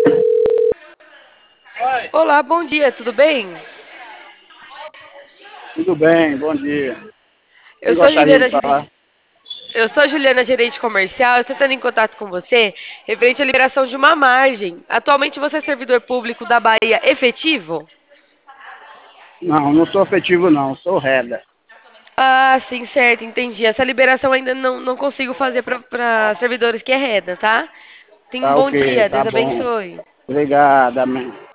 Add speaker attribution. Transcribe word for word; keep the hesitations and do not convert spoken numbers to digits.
Speaker 1: Olá, bom dia, tudo bem?
Speaker 2: Tudo bem, bom dia.
Speaker 1: Eu
Speaker 2: Quem
Speaker 1: sou a
Speaker 2: gostaria
Speaker 1: Juliana,
Speaker 2: de
Speaker 1: gere-
Speaker 2: falar?
Speaker 1: eu sou a Juliana, gerente comercial. Eu estou entrando em contato com você referente à liberação de uma margem. Atualmente você é servidor público da Bahia efetivo?
Speaker 2: Não, não sou afetivo não, sou reda.
Speaker 1: Ah, sim, certo, entendi. Essa liberação ainda não, não consigo fazer para servidores que é reda, tá? Tenha um
Speaker 2: Tá
Speaker 1: bom
Speaker 2: ok,
Speaker 1: dia,
Speaker 2: tá
Speaker 1: Deus
Speaker 2: bom.
Speaker 1: abençoe.
Speaker 2: Obrigado, amém.